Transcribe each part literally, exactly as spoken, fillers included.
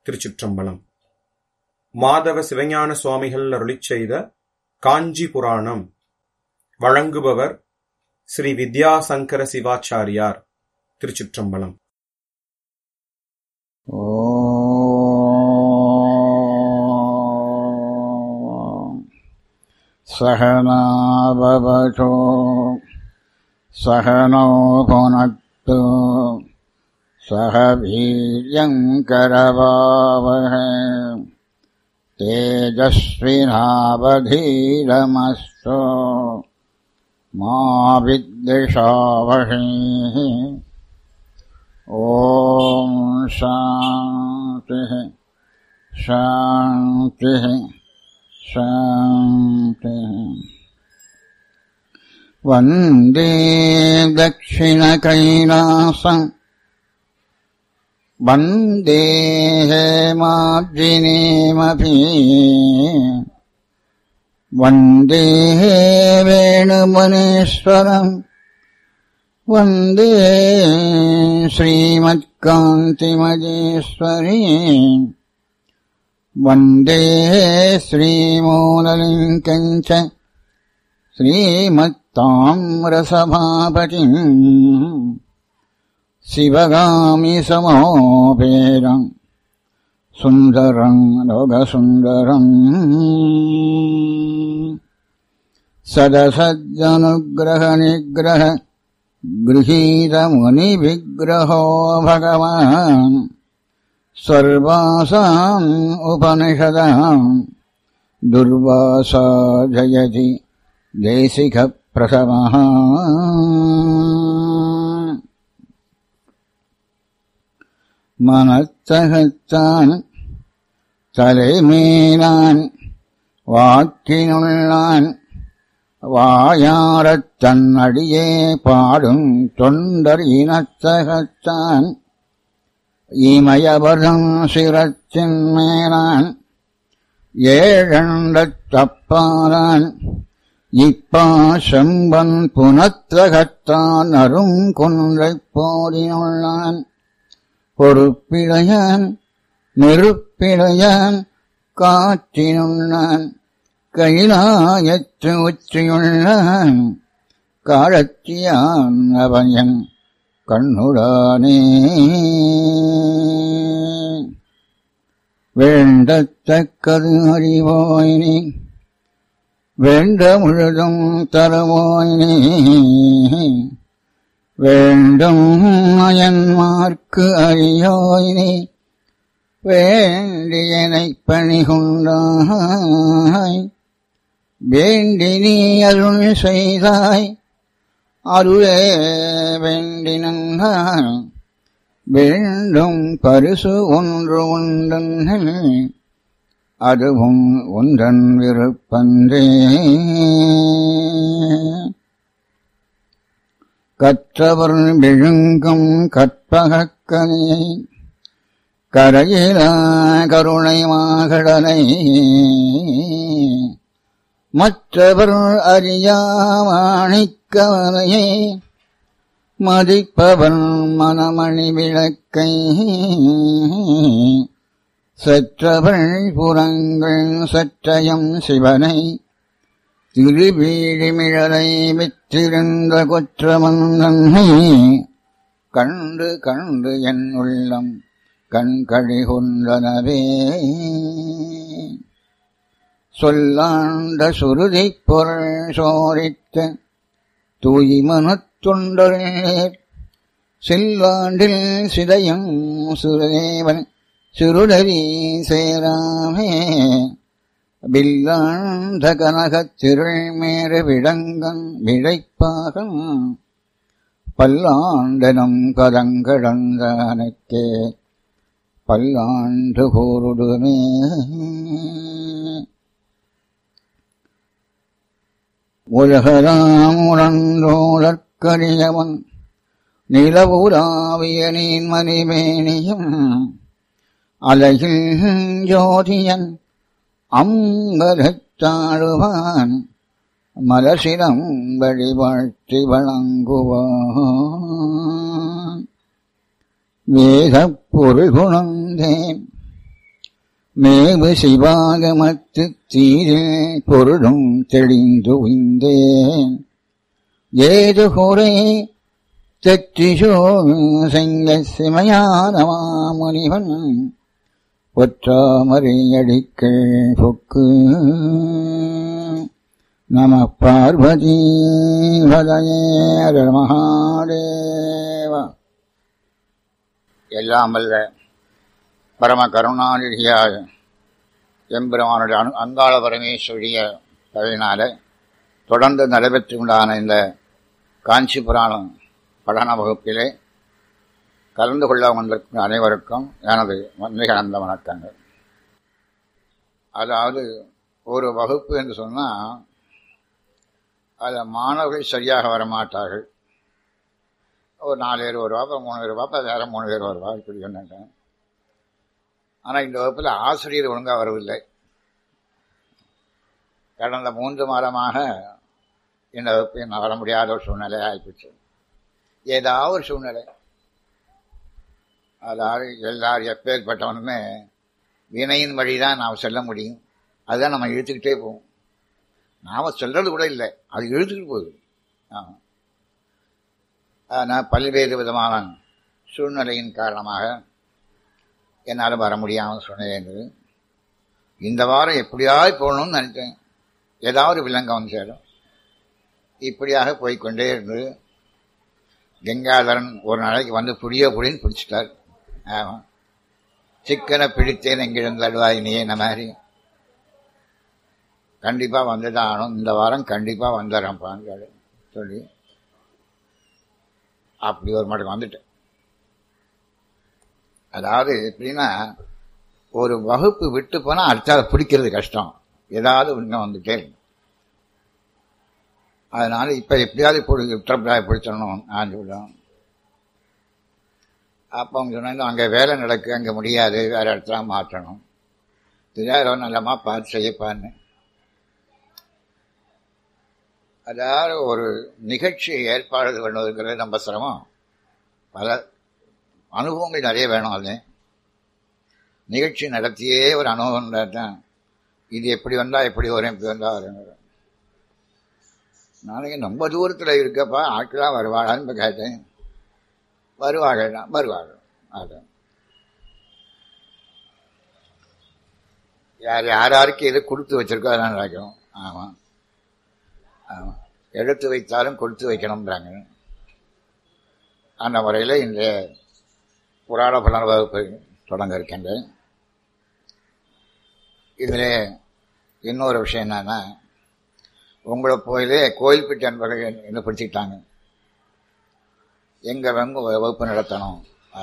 திருச்சிற்றம்பலம். மாதவ சிவஞான சுவாமிகள் அருளிச் செய்த காஞ்சி புராணம். வழங்குபவர் ஸ்ரீ வித்யாசங்கர சிவாச்சாரியார். திருச்சிற்றம்பலம். சகனா பவதோ சகனோ புனக்து சக வீர்யங்கரவாவஹை தேஜஸ்வினாவதீரமஸ்து மா வித்விஷாவஹை. ஓம் சாந்தி சாந்தி சாந்தி. வந்தே தக்ஷிண கைலாசம் வந்தே ஹேமாப்ஜினேமபி வந்தே வேணுமுனீஸ்வரம் வந்தே ஸ்ரீமத்காந்திமஜேஸ்வரி வந்தே ஸ்ரீமூலலிங்கஞ்ச ஸ்ரீமத்தாம்ரசபாபதிம் சிவகாமி சமோபேரம் சுந்தரம் லோகசுந்தரம் சதசஜ்ஜனுக்ரஹ நிக்ரஹ கிருஹீத முனிவிக்ரஹோ பகவான் சர்வாசாம் உபனிஷதாம் துர்வாசா ஜயதி தேசிக பிரசவஹ. மனத்தகத்தான் தலைமேலான் வாக்கினுள்ளான் வாயாரத் தன்னடியே பாடும் தொண்டர் இனத்தகத்தான் இமயவரம் சிரத்தின் மேலான் ஏழண்டத் தப்பாரான் இப்பா செம்பன் புனத்தகத்தான் அருங்குன்றைப் போடினுள்ளான் பொறுப்பிடையான் நெருப்பிடையான் காற்றினுள்ளான் கைலாயத்து உச்சியுள்ளான் காலத்தியான் அவயன் கண்ணுடானே. வேண்டத்தக்கது அறிவோயினி வேண்ட முழுதும் தருவோயினி வேண்டும் அயன்மார்க்கு அறியோயினி வேண்டியனைப் பணிகொண்டாய் வேண்டி நீ அருள் செய்தாய் அருளே வேண்டினான் வேண்டும் பரிசு ஒன்று உண்டன் அதுவும் ஒன்றன் விருப்பன்றே. கற்றவர் விழுங்கும் கற்பகக்கனியை கரையிலா கருணை மாகடலை மற்றவர் அறியாமாணிக்கவலையை மதிப்பவன் மனமணி விளக்கை சற்றவள் புறங்கள் சற்றயம் சிவனை திருவீழிமிழலை விற்றிருந்த கொற்றமந்தன்னை கண்டு கண்டு என் உள்ளம் கண்கழி கொண்டனவே. சொல்லாண்ட சுருதிப் பொருள் சோரித்த தூய்மனத் தொண்டர் செல்லாண்டில் சிதையும் சுரதேவன் சிறுடரி சேராமே பில்லாண்ட கனகத் திருள் மேற விடங்கன் விழைப்பாகம் பல்லாண்டனம் கதங்கடந்தானக்கே பல்லாண்டு கூறுடுமே. உலகராம் உணர்ந்தோழற்கரியவன் நிலவுலாவிய நீன் மணிமேனியும் அலையில் ஜோதியன் அம்பலத்தாழுவான் மலசிரம் வழிவாழ்த்தி வழங்குவான். வேதப் பொருள் குணந்தேன் மேவு சிவாகமத்து தீரில் பொருளும் தெளிந்து உய்ந்தேன் ஏது குறை தெற்றிசோ செங்க சிமையான முனிவன் ஒற்றாமறையடிக்கள் பொக்கு நம பார்வதி பதயே மகாதேவா. எல்லாம் வல்ல பரம கருணாநிதியாக எம்பெருமானுடைய அனு அங்காள பரமேஸ்வரிய பதினால தொடர்ந்து நடைபெற்று உண்டான இந்த காஞ்சி புராணம் படன வகுப்பிலே கலந்து கொள்ள வந்திருக்கும் அனைவருக்கும் எனது மிக ஆனந்த வணக்கங்கள். அதாவது ஒரு வகுப்பு என்று சொன்னால் அதில் மாணவர்கள் சரியாக வரமாட்டார்கள். ஒரு நாலு பேர் வருவா, அப்புறம் மூணு பேர் வருவா, அப்புறம் வேறு மூணு பேர் வருவா, இப்படி சொன்னாங்க. ஆனால் இந்த வகுப்பில் ஆசிரியர் ஒழுங்காக வரவில்லை. கடந்த மூன்று மாதமாக இந்த வகுப்பில் நான் வர முடியாத ஒரு சூழ்நிலை ஆகிப்போச்சு. ஏதாவது ஒரு சூழ்நிலை. அதாவது எல்லாரும் எப்பேற்பட்டவனுமே வினையின் வழிதான் நாம் செல்ல முடியும். அதுதான் நம்ம இழுத்துக்கிட்டே போவோம். நாம் சொல்றது கூட இல்லை, அது இழுத்துக்கிட்டு போகுது. ஆமாம். ஆனால் பல்வேறு விதமான சூழ்நிலையின் காரணமாக என்னால் வர முடியாமல் சொன்னது. இந்த வாரம் எப்படியாவது போகணும்னு நினைச்சேன். ஏதாவது விலங்கம் வந்து சேரும். இப்படியாக போய்கொண்டே இருந்து கங்காதரன் ஒரு நாளைக்கு வந்து புடியோ புடின்னு பிடிச்சிட்டார். ஆமாம். சிக்கனை பிடித்தேன் எங்கிருந்து அழுவாயினியே இந்த மாதிரி கண்டிப்பாக வந்துதான் ஆகணும், இந்த வாரம் கண்டிப்பாக வந்துடுறேன்ப்பான்னு சொல்லி அப்படி ஒரு மட்டும் வந்துட்டேன். அதாவது எப்படின்னா, ஒரு வகுப்பு விட்டு போனால் அடுத்த பிடிக்கிறது கஷ்டம். ஏதாவது இன்னும் வந்துட்டே இருக்கு. அதனால இப்போ எப்படியாவது பிடி உத்தரப்பிராய பிடிச்சிடணும் நான் சொல்லுவேன். அப்போ அவங்க சொன்னாங்க, அங்கே வேலை நடக்கு, அங்கே முடியாது, வேறு இடத்துல மாற்றணும், தெரியாத நல்லமா பார்த்து செய்யப்பான்னு. அதாவது ஒரு நிகழ்ச்சியை ஏற்பாடு பண்ணுவதுங்கிறது ரொம்ப சிரமம். பல அனுபவங்கள் நிறைய வேணும். அது நிகழ்ச்சி நடத்தியே ஒரு அனுபவம் தான். இது எப்படி வந்தால் எப்படி வரும், எப்படி வந்தால் வரும். நாளைக்கு ரொம்ப தூரத்தில் இருக்கப்பா ஆட்களாக வருவாளான்னு இப்போ கேட்டேன். வருவார்கள் தான் வருவார்கள். அது யார் யாராருக்கு எது கொடுத்து வச்சிருக்கோ அதெல்லாம் நடக்கும். ஆமாம் ஆமாம். எடுத்து வைத்தாலும் கொடுத்து வைக்கணும்ன்றாங்க. அந்த முறையில் இன்றைய புராண புலன் வகுப்பு தொடங்க இருக்கின்றேன். இதில் இன்னொரு விஷயம் என்னன்னா, உங்களை போயிலே கோயில்பட்டி அன்பர்கள் என்ன பிடிச்சிக்கிட்டாங்க, எங்கே வந்து வகுப்பு நடத்தணும்.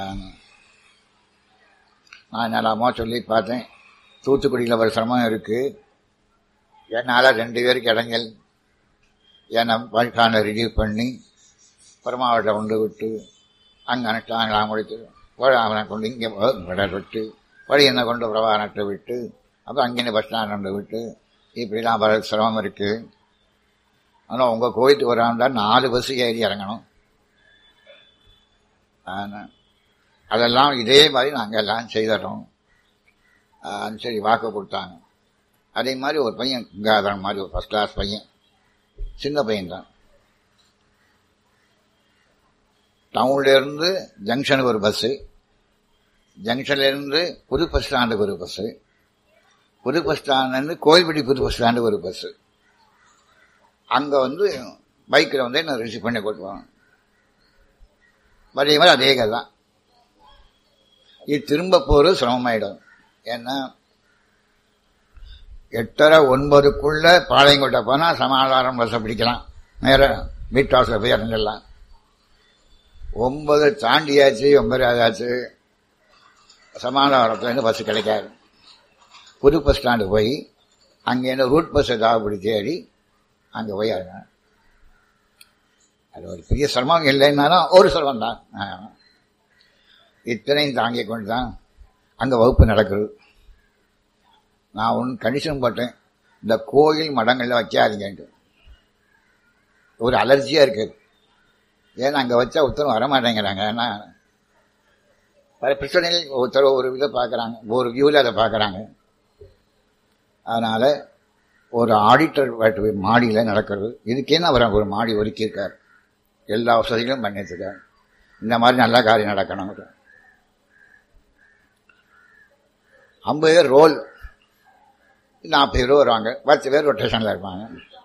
நான் நல்லாமா சொல்லி பார்த்தேன். தூத்துக்குடியில் ஒரு சிரமம் இருக்குது. என்னால் ரெண்டு பேருக்கு இடங்கள் என்னை வழிகாண ரிலீவ் பண்ணி பெருமாவட்டை கொண்டு விட்டு அங்கே அனுஷ்டானங்களாக முடித்து அவனை கொண்டு இங்கே விடல் விட்டு வழி என்னை கொண்டு பிரபாகரத்தை விட்டு அப்புறம் அங்கேருந்து பஸ் ஸ்டாண்ட் கொண்டு விட்டு இப்படிலாம் வர சிரமம் இருக்குது. ஆனால் உங்கள் கோயிலுக்கு வராண்டா நாலு பஸ்ஸு ஏறி இறங்கணும். அதெல்லாம் இதே மாதிரி நாங்கள் எல்லாம் செய்தோம். சரி வாக்கு கொடுத்தாங்க. அதே மாதிரி ஒரு பையன் கங்காதரன் மாதிரி ஒரு ஃபஸ்ட் கிளாஸ் பையன், சின்ன பையன்தான். டவுன்லேருந்து ஜங்ஷனுக்கு ஒரு பஸ்ஸு, ஜங்ஷன்லேருந்து புது பஸ் ஸ்டாண்டுக்கு ஒரு பஸ்ஸு, புது பஸ் ஸ்டாண்ட்லேருந்து கோயில்பட்டி புது பஸ் ஸ்டாண்டுக்கு ஒரு பஸ்ஸு. அங்கே வந்து பைக்கில் வந்து என்ன ரிசீவ் பண்ணி கொடுத்துருவாங்க. அதே மாதிரி அதே கதை தான். இது திரும்ப போகிறது சிரமமாயிடும். ஏன்னா எட்டரை ஒன்பதுக்குள்ள பாளையங்கோட்டை போனால் சமாதானம் பஸ்ஸை பிடிக்கலாம், நேர வீட்டு வாசல் போய் இறங்கிடலாம். ஒன்பது தாண்டியாச்சு, ஒன்பது ஆச்சு, சமாதானத்துலேருந்து பஸ்ஸு கிடைக்காது. புது பஸ் ஸ்டாண்டு போய் அங்கேருந்து ரூட் பஸ் ஏதாவது பிடிச்சி ஏறி அங்கே போய் இறங்க. அது ஒரு பெரிய சிரமம் இல்லைன்னாலும் ஒரு சிரமம் தான். இத்தனையும் தாங்கி கொண்டு தான் அங்கே வகுப்பு நடக்குது. நான் ஒன்று கண்டிஷன் போட்டேன், இந்த கோயில் மடங்களில் வைக்காதீங்கன்ட்டு. ஒரு அலர்ஜியாக இருக்குது. ஏன்னா அங்கே வச்சா ஒருத்தரும் வரமாட்டேங்கிறாங்க. ஏன்னா பல பிரச்சனைகள் ஒருத்தர் ஒரு இதை பார்க்குறாங்க, ஒரு வியூவில் அதை பார்க்குறாங்க. அதனால ஒரு ஆடிட்டர் மாடியில் நடக்கிறது. இதுக்கேன்னு அவர் ஒரு மாடி ஒதுக்கியிருக்கார், எல்லா வசதிகளும் பண்ணியிருக்கார். இந்த மாதிரி நல்ல காரியம் நடக்கணும். ஐம்பது பேர் ரோல், நாற்பது பேர் வருவாங்க, பத்து பேர் ரொட்டேஷனில் இருப்பாங்க.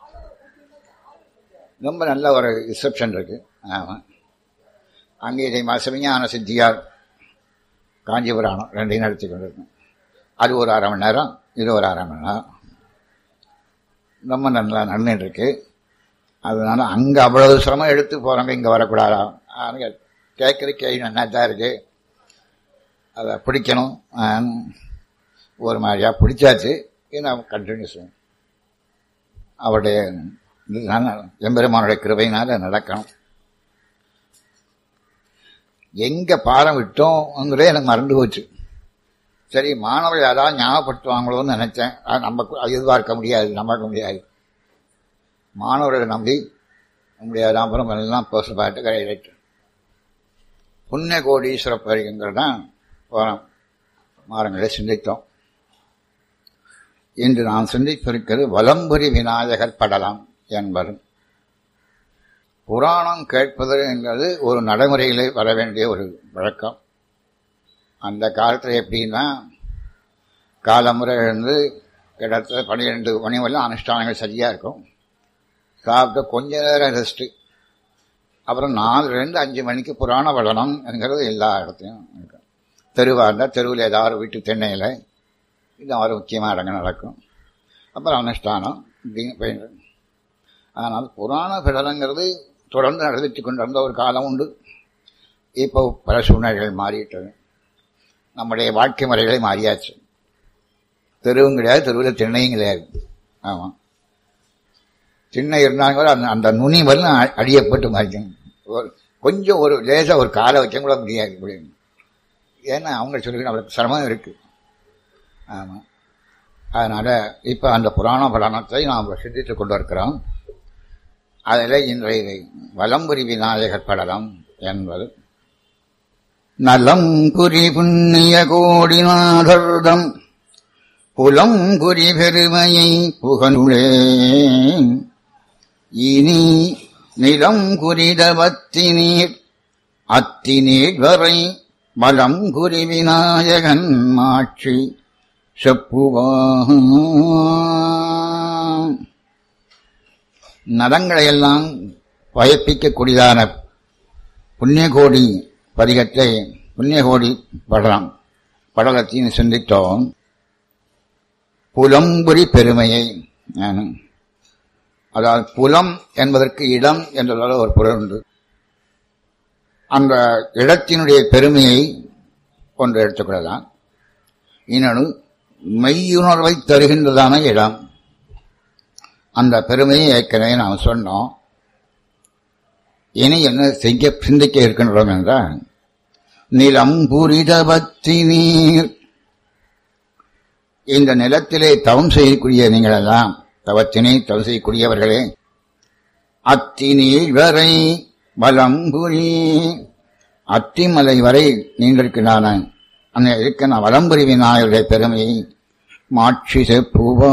ரொம்ப நல்ல ஒரு ரிசப்ஷன் இருக்கு. ஆமாம், அங்கே இதை சிவஞான சித்தியார் காஞ்சிபுராணம் ரெண்டையும் நடத்தி கொண்டிருக்கோம். அது ஒரு அரை மணி நேரம், இது ஒரு அரை மணி நேரம். ரொம்ப நல்லா நடந்துட்டு இருக்கு. அதனால அங்கே அவ்வளவு சிரமம் எடுத்து போகிறவங்க இங்கே வரக்கூடாதா? கேட்குற கேள்வி நல்லா தான் இருக்கு. அதை பிடிக்கணும். ஒரு மாதிரியா பிடிச்சாச்சு. நான் கண்டினியூஸ் அவருடைய எம்பெருமானுடைய கிருபையினால நடக்கணும். எங்க பாடம் விட்டோங்கிறதே எனக்கு மறந்து போச்சு. சரி, மாணவர்கள் யாராவது ஞாபகப்படுத்துவாங்களோன்னு நினைச்சேன். அது நம்ம எதிர்பார்க்க முடியாது, நம்ப முடியாது. மாணவர்களை நம்பி முடியாது. அப்புறம் எல்லாம் பேச பாட்டு கிடையாது. புண்ணிய கோடீஸ்வர பரிகங்கள் தான் போன மாறங்களை சிந்தித்தோம். இன்று நாம் சிந்தித்திருக்கிறது வலம்புரி விநாயகர் படலாம் என்பது. புராணம் கேட்பது என்பது ஒரு நடைமுறையிலே வர வேண்டிய ஒரு வழக்கம். அந்த காலத்தில் எப்படின்னா, காலமுறை இருந்து கிட்டத்தட்ட பன்னிரெண்டு மணி வரலாம் அனுஷ்டானங்கள் சரியாக இருக்கும். சாப்பிட்டு கொஞ்ச நேரம் ரெஸ்ட்டு. அப்புறம் நாலுலேருந்து அஞ்சு மணிக்கு புராண படனம் என்கிறது எல்லா இடத்தையும் இருக்கும். தெருவாக இருந்தால் தெருவில் ஏதாவது வீட்டு தென்னையில் இந்த மாதிரி முக்கியமாக இடங்கள் நடக்கும். அப்புறம் அனுஷ்டானம் இப்படின்னு போயிட்டு. அதனால் புராண படனங்கிறது தொடர்ந்து நடத்தி கொண்டு வந்த ஒரு காலம் உண்டு. இப்போ பல சூழ்நிலைகள் மாறிவிட்டது. நம்முடைய வாழ்க்கை முறைகளே மாறியாச்சு. தெருவும் கிடையாது, தெருவில் திண்ணையும் கிடையாது. ஆமாம், திண்ணை இருந்தாலும் கூட அந்த அந்த நுனி வரலாம் அடியப்பட்டு மாறிக்கணும். கொஞ்சம் ஒரு லேசாக ஒரு காலை வைக்க கூட முடியாது அப்படின்னு. ஏன்னா அவங்க சொல்லி நம்மளுக்கு சிரமம் இருக்கு. ஆமாம், அதனால இப்போ அந்த புராண படனத்தை நாம் சிந்தித்து கொண்டு இருக்கிறோம். அதில் இன்றைய வலம்புரி விநாயகர் படலம் என்பது நலம் குறி புண்ணிய கோடிநாதர்தம் புலம் குறி பெருமையை புகழுளே இனி நிலம் குறிதவத்தினீர் அத்தினீர் வரை வலம் குறி விநாயகன் மாட்சி செப்புவா. நலங்களையெல்லாம் பயப்பிக்கக்கூடியதான புண்ணியகோடி பதிகத்தை புண்ணியகோடி படலாம் படலத்தையும் சிந்தித்தோம். புலம்புரி பெருமையை, அதாவது புலம் என்பதற்கு இடம் என்றதால ஒரு பொருள் உண்டு. அந்த இடத்தினுடைய பெருமையை ஒன்று எடுத்துக்கொள்ளலாம். இன்னொன்று மெய்யுணர்வை தருகின்றதான இடம். அந்த பெருமையை ஏற்கனவே நாம் சொன்னோம். இனி என்ன செய்ய சிந்திக்க இருக்கின்றோம் என்றால், நிலம் புரிதபத்தி நீர், இந்த நிலத்திலே தவம் செய்யக்கூடிய நீங்களெல்லாம், தவத்தினை தவம் செய்யக்கூடியவர்களே, அத்தினீர் வரை வலம்புரி, அத்திமலை வரை நீங்களுக்குண்டான அந்த இருக்க வலம்புரி விநாயகருடைய பெருமையை மாட்சி செப்புவா.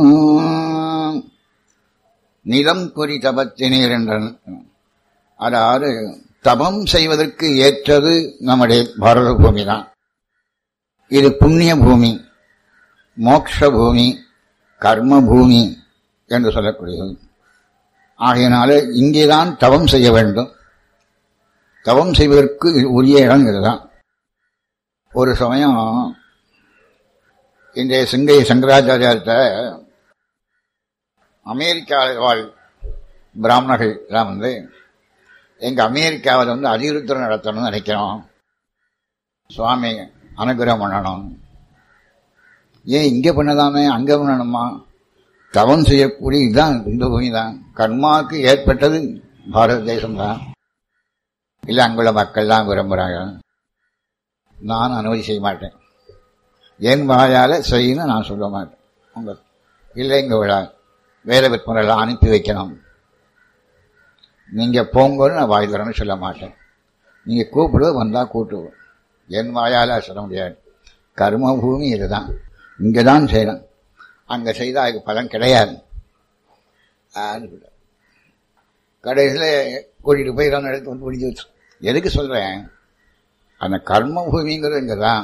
நிலம் குறி தபத்தினீர் என்ற, அதாவது தபம் செய்வதற்கு ஏற்றது நம்முடைய பாரத பூமி தான். இது புண்ணிய பூமி, மோட்ச பூமி, கர்ம பூமி என்று சொல்லக்கூடியது. ஆகையினால இங்கேதான் தவம் செய்ய வேண்டும். தவம் செய்வதற்கு உரிய இடம் இதுதான். ஒரு சமயம் இன்றைய சிங்கை சங்கராச்சாரியார்கிட்ட அமெரிக்காவில் வாழ் பிராமணர்கள் எல்லாம் வந்து, எங்க அமெரிக்காவில் வந்து அதிருத்தம் நடத்தணும்னு நினைக்கிறோம், சுவாமி அனுகிரகம் பண்ணணும். ஏன் இங்கே பண்ணதாமே அங்கே பண்ணணுமா? தவம் செய்யக்கூடிய இதுதான் இந்த பூமி தான். கர்மாவுக்கு ஏற்பட்டது பாரத தேசம்தான். இல்லை அங்குள்ள மக்கள் தான் விரும்புகிறாங்க. நான் அனுமதி செய்ய மாட்டேன். என் வாயால் செய்யணும் நான் சொல்ல மாட்டேன். உங்க இல்லை இங்கே விழா வேலை விற்பனைலாம் அனுப்பி வைக்கணும், நீங்க போங்கன்னு நான் வாய் தரேன்னு சொல்ல மாட்டேன். நீங்க கூப்பிடுவது வந்தா கூட்டுவோம். என் வாயால சொல்ல முடியாது. கர்ம பூமி இதுதான், இங்கதான் செய்யணும். அங்க செய்தா அதுக்கு பலன் கிடையாது. கடைசியில் கூட்டிட்டு போய் இடம் எடுத்து வந்து முடிஞ்சு வச்சு. எதுக்கு சொல்றேன், அந்த கர்ம பூமிங்கிறது இங்கதான்.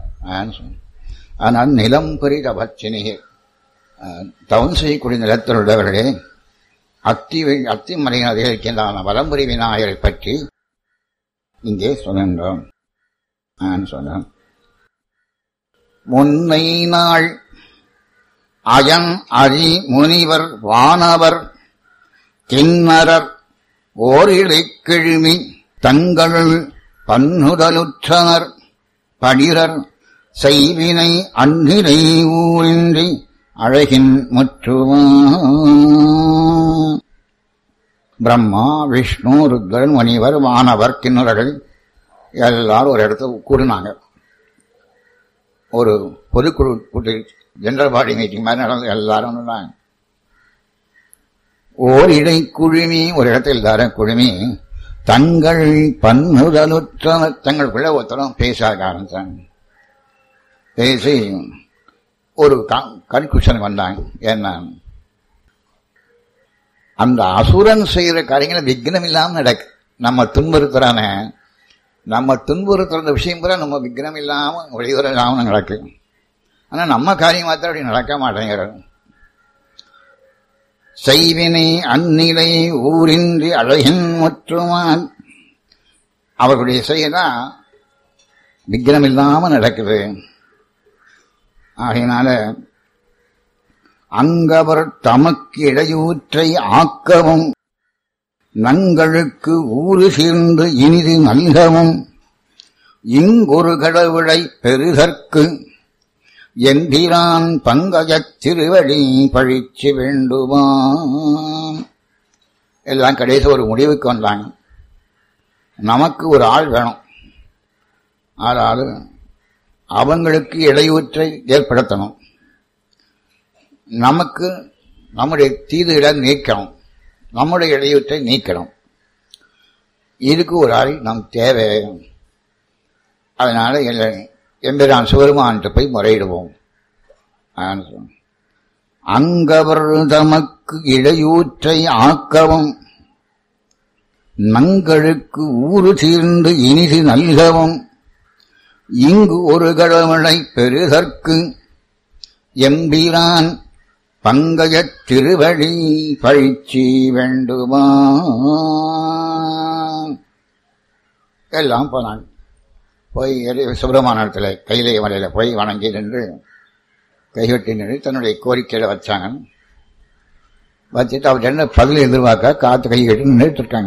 ஆனால் நிலம் பெரித பச்சினிகை, தவம் செய்யக்கூடிய நிலத்தில் உள்ளவர்களே, அத்தி அத்தி மலையின் அதிகரிக்கின்றான வலம்புரி விநாயகரை பற்றி இங்கே சொல்கின்றோம். நான் சொன்னேன், முன்னை நாள் அயன் அரி முனிவர் வானவர் கிண்ணரர் ஓரிழைக் கிழுமி தங்களுள் பன்னுதலுற்றனர் படிரர் செய்வினை அந்நிலை ஊரின்றி அழகின் முற்றுமா. பிரம்மா, விஷ்ணு, ருத்ரன், முனிவர், வானவர், கிண்ணறர்கள் எல்லாரும் ஒரு இடத்துல கூடினாங்க. ஒரு பொதுக்குழு கூட்டு ஜெனரல் பாடி மீட்டிங் மாதிரி நடந்து எல்லாரும் சொன்னாங்க. ஓர் இடை குழுமி, ஒரு இடத்தில் எல்லாரும் குழுமி தங்கள் பன்முதலுற்ற தங்களுக்குள்ள ஒருத்தரும் பேச ஆரம்பித்தாங்க. பேசி ஒரு கன்க்ளூஷனுக்கு வந்தாங்க. ஏன்னா அந்த அசுரன் செய்யற காரியங்களை விக்னம் இல்லாம நடக்கு. நம்ம துன்புறுத்துறான நம்ம துன்புறுத்துற விஷயம் கூட நம்ம விக்னம் இல்லாம ஒளிவர இல்லாம நடக்கு. ஆனா நம்ம காரியம் மாத்திரம் அப்படி நடக்க மாட்டேங்கிறது. செய்வினை அந்நிலை ஊரின்றி அழகின் முற்றுமான், அவர்களுடைய செயலாம் விக்னம் இல்லாம நடக்குது. ஆகையினால அங்கவர் தமக்கு இடையூற்றை ஆக்கவும் நங்களுக்கு ஊறு சேர்ந்து இனிது நல்கவும் இங்கொரு கடவுளை பெறுதற்கு எம்பிரான் பங்கஜத் திருவடி பழிச்சு வேண்டுமா. எல்லாம் கடைசி ஒரு முடிவுக்கு வந்தாங்க. நமக்கு ஒரு ஆள் வேணும், அதாவது அவங்களுக்கு இடையூற்றை ஏற்படுத்தணும், நமக்கு நம்முடைய தீதுகளை நீக்கணும், நம்முடைய இடையூற்றை நீக்கணும். இதுக்கு ஒரு ஆள் நம் தேவை. அதனால எம்பிரான் சிவருமான்ட்டு போய் முறையிடுவோம். அங்கவர் தமக்கு இடையூற்றை ஆக்கவும் நங்களுக்கு ஊறு தீர்ந்து இனிது நல்கவும் இங்கு ஒரு கடவுளை பெறுதற்கு எம்பிரான் பங்கஜத் திருவடி பழிச்சி வேண்டுமா. எல்லாம் போனாங்க. போய் சுப்பிரமணியத்தில் கையிலே மலையில போய் வணங்கி நின்று கைகட்டி நின்று தன்னுடைய கோரிக்கையில வச்சாங்க. வச்சுட்டு அவர் என்ன பதில் எதிர்பார்க்க காத்து கை கட்டி நின்றுட்டு இருக்காங்க.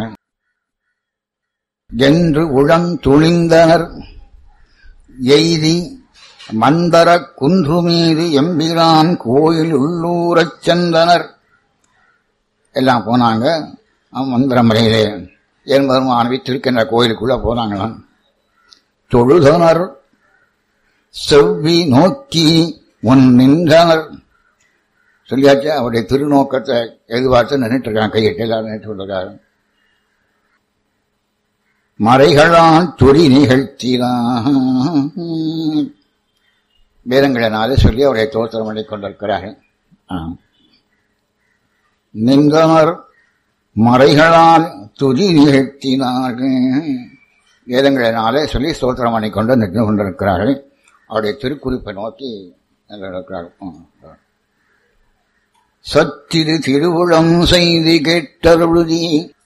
என்று உளம் துணிந்தனர் எய்தி மந்தர குன்று மீது எம்பிரான் கோயில் உள்ளூரச் சென்றனர். எல்லாம் போனாங்க. மந்திர முறையிலே என் பெருமான் வீட்டிருக்கின்ற கோயிலுக்குள்ள போனாங்களாம். தொழுதனர் செவ்வி நோக்கி முன் நின்றனர். சொல்லியாச்சு, அவருடைய திருநோக்கத்தை எதிர்பார்த்து நின்றுட்டு இருக்காங்க. கையிட்டு எல்லாரும் நின்று கொண்டிருக்காரு. மறைகளால் துரி நிகழ்த்தினான் வேதங்களினாலே சொல்லி அவருடைய தோத்திரம் பண்ணி கொண்டிருக்கிறார்கள். நின்றனர் மறைகளால் துரி நிகழ்த்தினார்கள் வேதங்களினாலே சொல்லி ஸ்தோத்திரம் பண்ணி கொண்டு நின்று கொண்டிருக்கிறார்கள். அவருடைய திருக்குறிப்பை நோக்கி இருக்கிறார்கள். சத்திரு திருவுளம் செய்து கேட்டருளுதி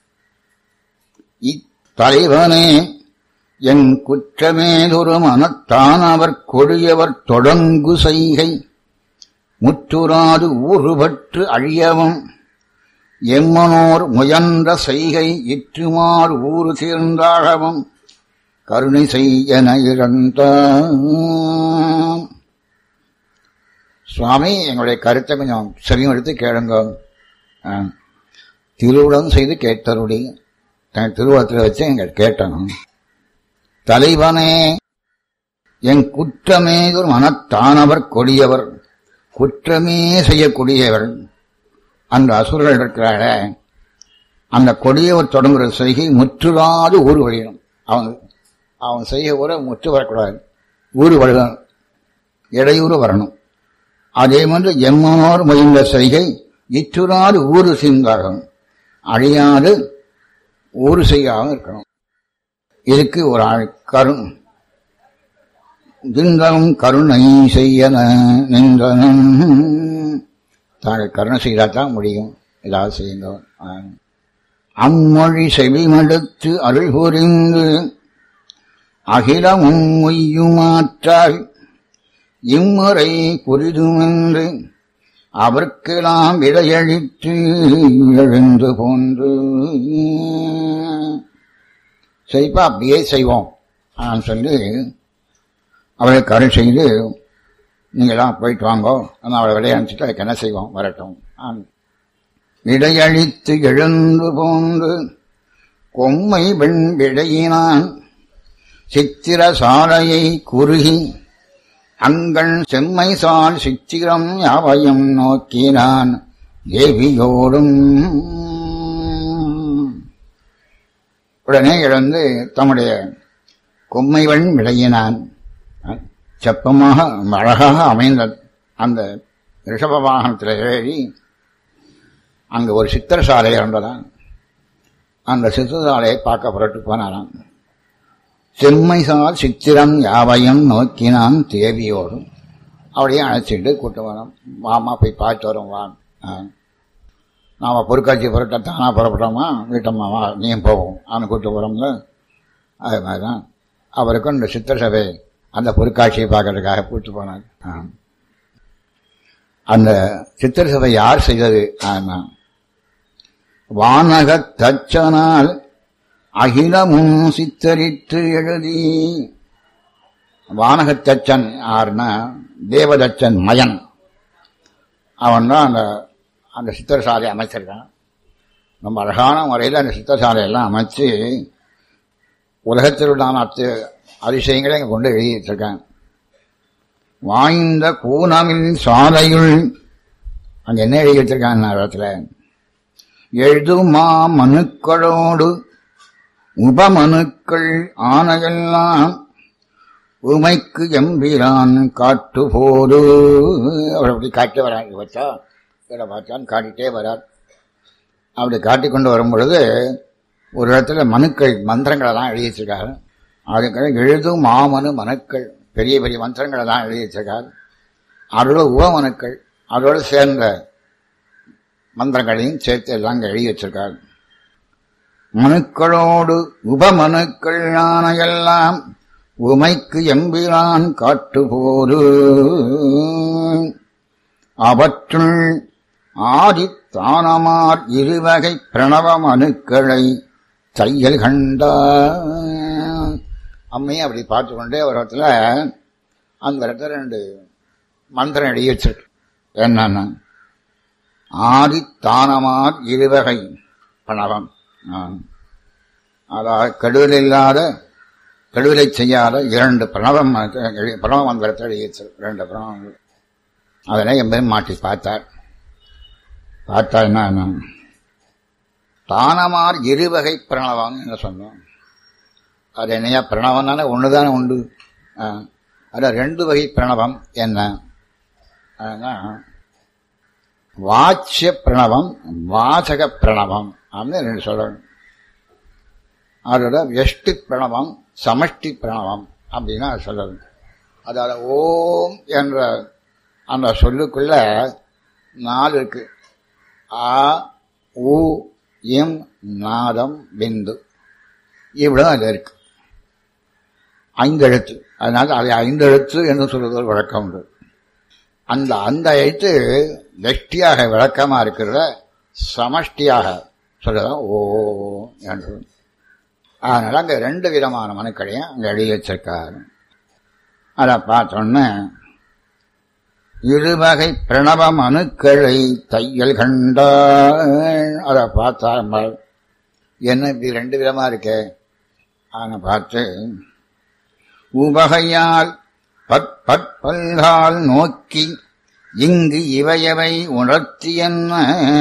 இத்தலைவனே என் குற்றமேதொரு மனத்தான் அவர் கொடியவர் தொடங்கு செய்கை முற்றுராது ஊறுபற்று அழியவும் எம்மனோர் முயன்ற செய்கை இற்றுமாறு ஊறு சேர்ந்தாழவும் கருணை செய்யன இறந்த. சுவாமி, எங்களுடைய கருத்தை கொஞ்சம் செவியும் எடுத்து கேளுங்க. திருவுளம் செய்து கேட்டருடி தன் திருவுளத்தில் வச்சு எங்க கேட்டணும். தலைவனே என் குற்றமே ஒரு மனத்தானவர் கொடியவர், குற்றமே செய்யக்கூடியவர். அந்த அசுரர்கள் இருக்கிறார அந்த கொடியவர் தொடங்குற செய்கை முற்றுலாது ஊறு வழியணும். அவன் அவன் செய்ய கூட முற்று வரக்கூடாது, ஊறு வழியணும், இடையூறு வரணும். அதே மாதிரி எம்மனோர் முயன்ற செய்கை இற்றுறாது ஊறு சிந்தாகும், அழியாது ஊறு செய்யாம இருக்கணும். இதுக்கு ஒரு ஆள் கரு திந்தம் கருணை செய்ய நின்றனும், தாங்கள் கருணை செய்தாதான் முடியும். ஏதாவது செய்யுங்க. அம்மொழி செவிமடுத்து அருள் புரிந்து அகிலமும் மொய்யுமாற்றால் இம்முறை புரிதுமென்று அவர்க்கெல்லாம் விடையளித்து எழுந்து போன்று செய்ப்பா அப்படியே செய்வோம் நான் சொல்லி அவளை கரு செய்து நீங்களாம் போயிட்டு வாங்கோ, அவளை விளையாண்டுட்டு அதுக்கு என்ன செய்வோம் வரட்டும். விடையளித்து எழுந்து போன்று கொம்மை பெண் விடையினான் சித்திர சாலையை குறுகி அங்கள் செம்மை சால் சித்திரம் யாவையும் நோக்கினான் தேவியோடும். உடனே எழுந்து தம்முடைய கொம்மைவன் விடையினான். செப்பமாக அழகாக அமைந்த அந்த ரிஷப வாகனத்தில் ஏறி அங்கு ஒரு சித்திரசாலை இருந்ததான். அந்த சித்திரசாலையை பார்க்க புரட்டு போனாராம். செம்மைசால் சித்திரம் யாவையும் நோக்கினான் தேவியோடும். அப்படியே அழைச்சிட்டு கூட்டு வரோம். வாமா போய் பார்த்து வரோம் வா. நாம பொருட்காட்சி புரட்ட தானா புறப்பட்டோமா வீட்டம்மா வா நீயும் போவோம் அவனு கூட்டு போறோம்ல. அது மாதிரிதான் அவருக்கும் இந்த சித்திரசபை அந்த பொருட்காட்சியை பார்க்கறதுக்காக கூட்டு போனார். அந்த சித்திரசபை யார் செய்தது? வானகத் தச்சனால் அகிலமும் சித்தரித்து எழுதி. வானகத்தச்சன் யாருன்னா தேவதச்சன் மயன். அவன் தான் அந்த அந்த சித்திரசாலை அமைச்சிருக்கான். ரொம்ப அழகான முறையில் அந்த சித்திரசாலையெல்லாம் அமைச்சு உலகத்தில் உண்டான அத்து அதிசயங்களை இங்கே கொண்டு எழுதி வச்சிருக்கான். வாய்ந்த கூனமில் சாலையுள் அங்க என்ன எழுதி வச்சிருக்கான் இடத்துல எழுதுமா மனுக்களோடு உபமனுக்கள் ஆனையெல்லாம் உமைக்கு எம்பிரான் காட்டு போது. அவர் அப்படி காட்டி வரான். வச்சா இதை பார்த்தான் காட்டிட்டே வரார். அப்படி காட்டிக்கொண்டு வரும் பொழுது ஒரு இடத்துல மனுக்கள் மந்திரங்களை தான் எழுதி வச்சிருக்காரு. அதுக்கு எழுதும் மாமனு மனுக்கள் பெரிய பெரிய மந்திரங்களை தான் எழுதி வச்சிருக்காரு. அதோட உபமனுக்கள் அதோடு சேர்ந்த மந்திரங்களையும் சேர்த்து எல்லாம் எழுதி வச்சிருக்காரு. மனுக்களோடு உபமனுக்கள் ஆனையெல்லாம் உமைக்கு எம்பிரான் காட்டு போது. அவற்றுள் ஆதித்தானமார் இருவகை பிரணவ மனுக்களை தையல் கண்டார். அம்மையும் அப்படி பார்த்து கொண்டே ஒரு இடத்துல அந்த இடத்துல ரெண்டு மந்திரம் எழுதி வச்சிருக்கு. என்னன்னா ஆதித்தானமார் இருவகை பிரணவம், அதாவது கெடுதல் இல்லாத கெடுதலை செய்யாத இரண்டு பிரணவம் பிரணவ மந்திரத்தை எழுதி வச்சிருக்கு. ரெண்டு பிரணவங்கள். அதனை எம்பையும் மாட்டி பார்த்தார். பார்த்தா என்ன தானமார் இருவகை பிரணவம் என்ன சொன்னோம். அது என்னையா பிரணவம் தானே ஒண்ணுதானே உண்டு. அது ரெண்டு வகை பிரணவம் என்ன வாச்சிய பிரணவம் வாசக பிரணவம் அப்படின்னு ரெண்டு சொல்லணும். அதோட எஷ்டி பிரணவம் சமஷ்டி பிரணவம் அப்படின்னா சொல்லணும். அதாவது ஓம் என்ற அந்த சொல்லுக்குள்ள நாலு இருக்கு. ஆ உ இம் நாதம் பிந்து இவ்வளவு அது இருக்கு. ஐந்து எழுத்து. அதனால அதை ஐந்து எழுத்து என்று சொல்வது வழக்கம் உண்டு. அந்த அந்த எழுத்து வெஷ்டியாக விளக்கமா இருக்கிறத சமஷ்டியாக சொல்லதான் ஓ என்று. அதனால அங்க ரெண்டு விதமான மனுக்களையும் அங்க எழுதி வச்சிருக்காரு. அதை பார்த்தோன்னு இருவகை பிரணவ மனுக்களை தையல் கண்டாள். அதை பார்த்தா என்ன இப்படி ரெண்டு விதமா இருக்கே ஆன பார்த்து உவகையால் பற்பல்கால் நோக்கி இங்கு இவையவை உணர்த்தி என்ன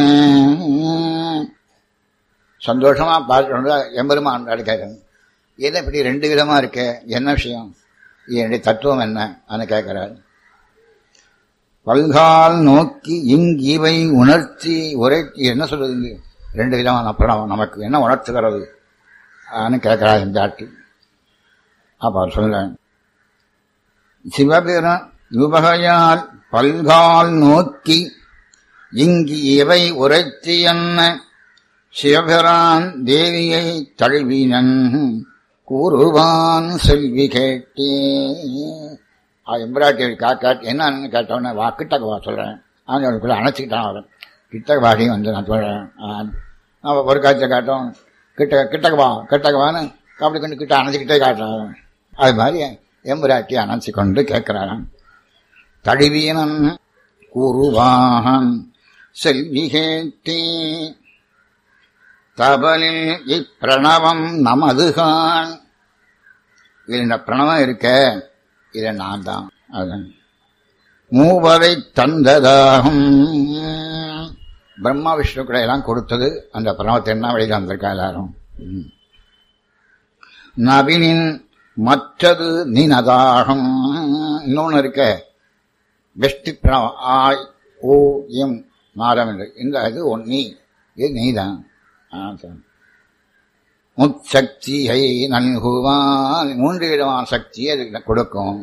சந்தோஷமா பார்த்து எம்பெருமான் கேட்கறேன். என்ன இப்படி ரெண்டு விதமா இருக்க என்ன விஷயம், என்னுடைய தத்துவம் என்ன கேட்கிறார். பல்கால் நோக்கி இங்கிவை உணர்ச்சி உரைச்சி. என்ன சொல்றது? ரெண்டு விதமான பிரணவம் நமக்கு என்ன உணர்த்துகிறது கேட்கிறா இந்த ஆட்டு. அப்ப அவர் சொல்ல, சிவபிரான் உபகையால் பல்கால் நோக்கி இங்கு இவை உரைச்சி என்ன சிவபிரான் தேவியை தழுவினன் கூறுவான் செல்வி கேட்டே. எம்பிராட்டி காக்காட்டி என்னன்னு கேட்டவன வா கிட்டக்க வா சொல்றேன். அவனுக்குள்ள அணைச்சிக்கிட்டான். அவன் கிட்டக்க வாடி வந்து நான் சொல்றேன். அவன் ஒரு காட்சியை காட்டும், கிட்ட கிட்டக்க வா கிட்டக்க வான்னு அப்படி கொண்டு கிட்ட அணைச்சிக்கிட்டே காட்டுறான். அது மாதிரி எம்பிராட்டி அணைச்சி கொண்டு கேட்கிறான். தழுவியனன் கூறுவான் செல்வி கேட்டே தபலில் இப்பிரணவம் நமதுகான். இது இந்த பிரணவம் இருக்க இதை நான் தான். அதன் மூவரை தந்ததாகும். பிரம்மா விஷ்ணுக்களை எல்லாம் கொடுத்தது அந்த பிரணவத்தை. என்ன வழியில் வந்திருக்கா எல்லாரும். நபினின் மற்றது நினதாகும். இன்னொன்னு இருக்க பெஸ்ட் பிரணவம் ஆய் ஓ எம் நாரம் என்று. இந்த இது ஒன்னி இது நீதான். முச்சக்தியை நல்குவான். மூன்று விதமான சக்தியை அதுக்கு கொடுக்கும்.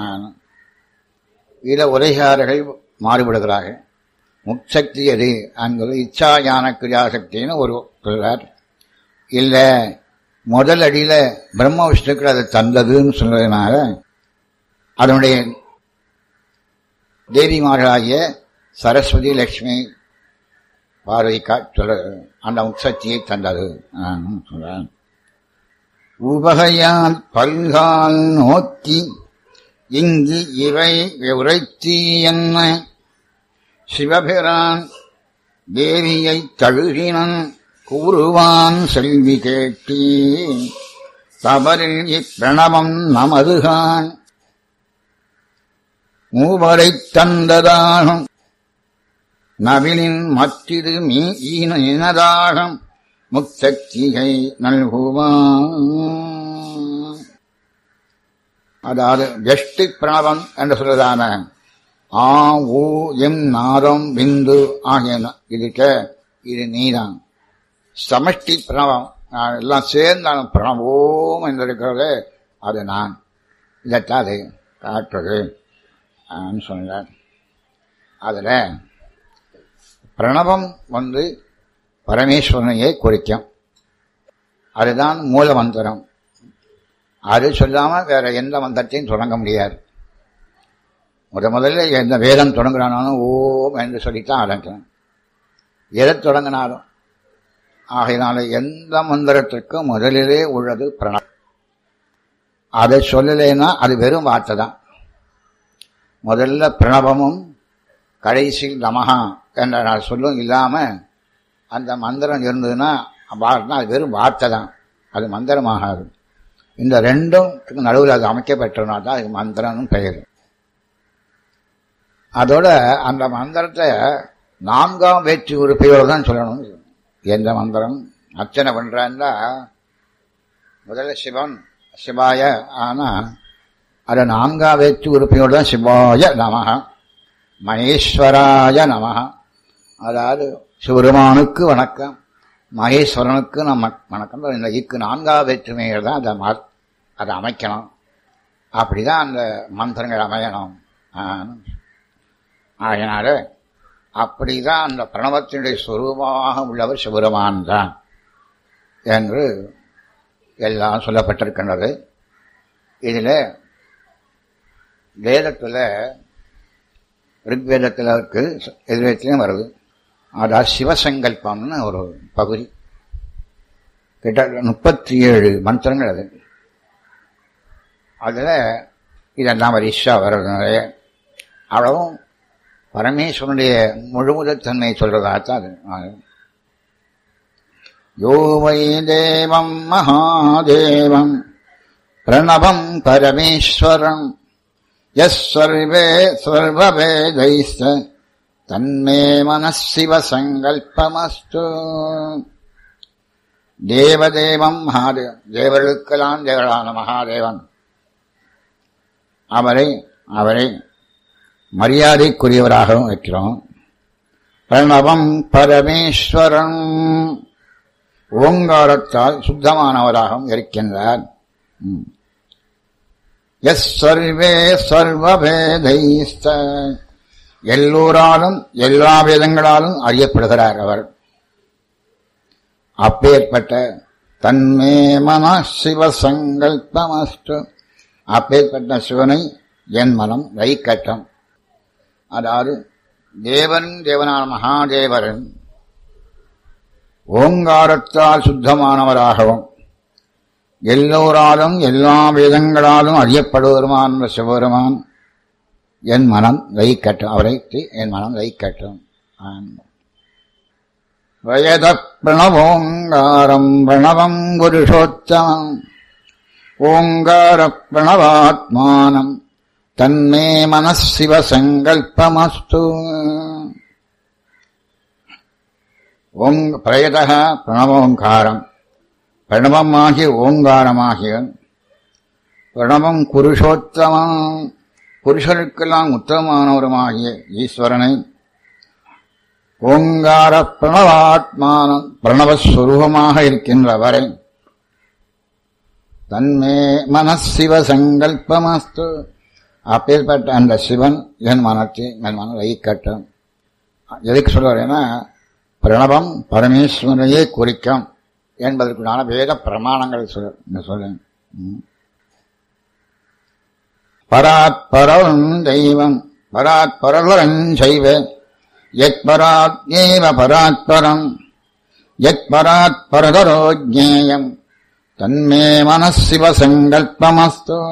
இதில் உரையாளர்கள் மாறுபடுகிறார்கள். முச்சக்தி எது அங்கு இச்சா ஞான கிரியாசக்தின்னு ஒரு சொல்றார். இல்ல முதல் அடியில பிரம்ம விஷ்ணுக்கள் அதை தந்ததுன்னு சொல்றதுனால அதனுடைய தேவிமார்களாகிய சரஸ்வதி லட்சுமி பார்வதிக்கா சொல்ல அந்த முக்சக்தியை தந்தது சொல்றான். உபகையால் பல்கால் நோக்கி இங்கு இவை உரைத்தி என்ன சிவபிரான் தேவியை தழுகினன் கூறுவான் செல்வி கேட்டி தபரில் இப்பிரணவம் நமதுகான். மூவரை தந்ததாகும் நவிலின் மற்றிது மீ ஈனதாகம் முக்சக்தியை நல்குவான். அதாவது ஜஷ்டி பிரணவம் என்று சொல்றதான ஆ ஊ எம் நாதம் பிந்து ஆகியன இதுக்க இது நீதான். சமஷ்டி பிரணவம் எல்லாம் சேர்ந்தாலும் பிரணவோம் என்று இருக்கிறது அது நான். இதைத்தான் அது காட்டுறது சொன்னார். அதுல பிரணவம் வந்து பரமேஸ்வரனையே குறிக்கும். அதுதான் மூல மந்திரம். அது சொல்லாம வேற எந்த மந்திரத்தையும் தொடங்க முடியாது. முத முதல்ல எந்த வேதம் தொடங்குறானாலும் ஓம் என்று சொல்லித்தான் ஆரம்பிக்கணும். எதை தொடங்கினாலும். ஆகையினால எந்த மந்திரத்திற்கும் முதலிலே உள்ளது பிரணவம். அதை சொல்லலைன்னா அது வெறும் வார்த்தை தான். முதல்ல பிரணவமும் கடைசியில் நமஹா என்ற நான் சொல்லும் இல்லாம அந்த மந்திரம் இருந்ததுன்னா அது வெறும் வார்த்தை தான். அது மந்திரமாகாது. இந்த ரெண்டும் நடுவில் அது அமைக்கப்பட்டதுனா தான் அதுக்கு மந்திரம்னு பெயர். அதோட அந்த மந்திரத்தை நான்காம் வேற்று உறுப்பையோடு தான் சொல்லணும். எந்த மந்திரம் அர்ச்சனை பண்றான்னா முதல்ல சிவன் சிவாய, ஆனா அதை நான்காம் வேற்று உறுப்பையோடு தான் சிவாய நமஹ மகேஸ்வராய நமஹ. அதாவது சிவருமானுக்கு வணக்கம், மகேஸ்வரனுக்கு நம்ம வணக்கம். இந்த இக்கு நான்காவது வேற்றுமைகள் தான் அதை அதை அமைக்கணும். அப்படிதான் அந்த மந்திரங்கள் அமையணும். அதனால அப்படிதான் அந்த பிரணவத்தினுடைய சுரூபமாக உள்ளவர் சிவருமான் தான் என்று எல்லாம் சொல்லப்பட்டிருக்கின்றது. இதில் வேதத்தில் ரிக்வேதத்தில் இருக்கு, எதிர்வேதத்திலையும் வருது. அதாவது சிவசங்கல்பம்னு ஒரு பகுதி, கிட்ட முப்பத்தி ஏழு மந்திரங்கள். அது அதில் இதெல்லாம் வரிசா வர்றதுனால அவ்வளவும் பரமேஸ்வரனுடைய முழுமுதத்தன்மையை சொல்றதாத்தான் அது. யோவை தேவம் மகாதேவம் பிரணவம் பரமேஸ்வரம் யஸ் சர்வே சர்வவேதைஸ்த தன்மே மனசிவ சங்கல்பமஸ்து. தேவதேவம் மகாதேவன், தேவர்களுக்கெல்லாம் தேவரான மகாதேவன் அவரை அவரை மரியாதைக்குரியவராகவும் இருக்கிறோம். பிரணவம் பரமேஸ்வரன் ஓங்காரத்தால் சுத்தமானவராகவும் இருக்கின்றார். எஸ் சர்வே சர்வவேதைஸ்த எல்லோராலும் எல்லா வேதங்களாலும் அறியப்படுகிறார் அவர். அப்பேற்பட்ட தன்மே மன சிவசங்கல்பமஸ்து அப்பேற்பட்ட சிவனை என் மனம் வைக்கட்டும். அதாவது தேவன் தேவனான மகாதேவரன் ஓங்காரத்தால் சுத்தமானவராகவும் எல்லோராலும் எல்லா வேதங்களாலும் அறியப்படுவருமான சிவபெருமான் என் மனம் வைக்கட்டும். அவரை என் மனம் வைக்கட்டும். வயத பிரணவோங்காரம் பிரணவம் புருஷோத்தமம் ஓங்கார பிரணவாத்மானம் தன்மே மனசிவசங்கல்பமஸ்து. பிரயத பிரணவோங்காரம் பிரணவமாகிய ஓங்காரமாகிய பிரணவம் புருஷோத்தமம் புருஷருக்கெல்லாம் உத்தமமானவருமாகிய ஈஸ்வரனை ஓங்கார பிரணவாத்மானம் பிரணவஸ்வரூபமாக இருக்கின்றவரை தன்மே மனசிவசங்கல்பமஸ்து அப்பேற்பட்ட அந்த சிவன் என் மனத்தை என் மனம் வைக்கட்டும். எதுக்கு சொல்றேன்னா பிரணவம் பரமேஸ்வரையே குறிக்கும் என்பதற்குண்டான வேத பிரமாணங்கள் சொல்ல சொல்ல பராத் பரம் தெய்வம் பராத் பரவரஞ்சைவ யத் பராத் ஏவ பராத் பரம் யத் பராத் பரதரோ ஜ்ஞேயம் தன்மே மனசிவசங்கல்பமஸ்து.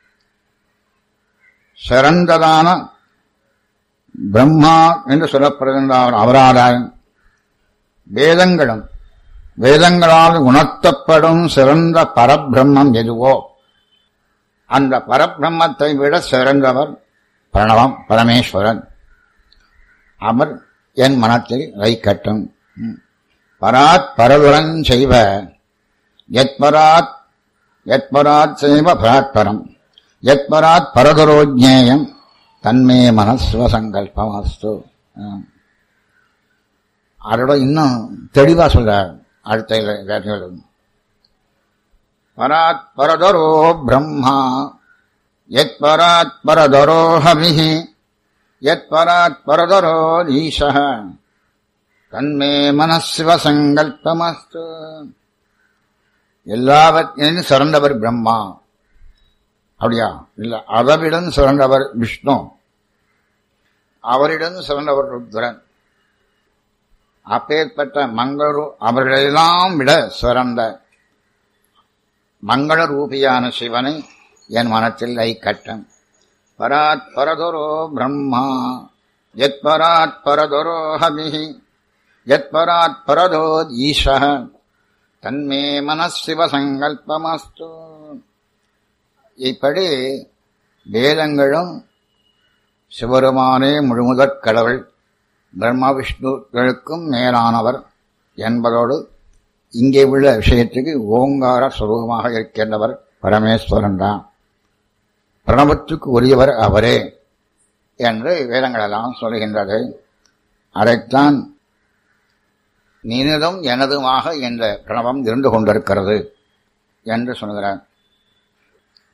சிறந்ததான பிரம்மா என்று சொல்லப்படுகின்ற அவராராயன் வேதங்களும் வேதங்களால் உணர்த்தப்படும் சிறந்த பரபிரம்மம் எதுவோ அந்த பரபிரம்மத்தை விட சிறந்தவர் பிரணவம் பரமேஸ்வரன். அவர் என் மனத்தில் வைக்கட்டும். பராத் பரதுரன் செய்வ யத் பராத் யத் பராத் செய்வ பராத்பரம் யத் பராத் பரதுரோஜ்ஞேயம் தன்மே மனசிவசங்கல்பமஸ்து. அதோட இன்னும் தெளிவா சொல்றார் அடுத்த பராத் பரதரோ பிரம்மா யத் பராத் பரதரோ ஹவிஹி யத் பராத் பரதரோ ஈஷः தன்மே மனசிவசங்கல்பமஸ்து. எல்லாவற்றிலும் சிறந்தவர் பிரம்மா. அப்படியா? இல்ல, அவரிடம் சிறந்தவர் விஷ்ணு, அவரிடம் சிறந்தவர் ருத்ரன். அப்பேற்பட்ட மங்கள அவர்களெல்லாம் விட சிறந்த மங்கள ரூபியான சிவனை என் மனத்தில் வைக்கட்டும். பராத் பரதரோ பிரம்மா யத் பராத் பரதரோ ஹவிஹி யத் பராத் பரதோ ஈஷः தன்மே மனசிவசங்கல்பமஸ்து. இப்படி வேதங்களும் சிவருமானே முழுமுதற் கடவுள் பிரம்மா விஷ்ணுக்களுக்கும் மேலானவர் என்பதோடு இங்கே உள்ள விஷயத்துக்கு ஓங்கார சுரூபமாக இருக்கின்றவர் பரமேஸ்வரன் தான். பிரணவத்துக்கு உரியவர் அவரே என்று வேதங்களெல்லாம் சொல்கின்றது. அதைத்தான் நீனதும் எனதுமாக என்ற பிரணவம் இருந்து கொண்டிருக்கிறது என்று சொல்கிறார்.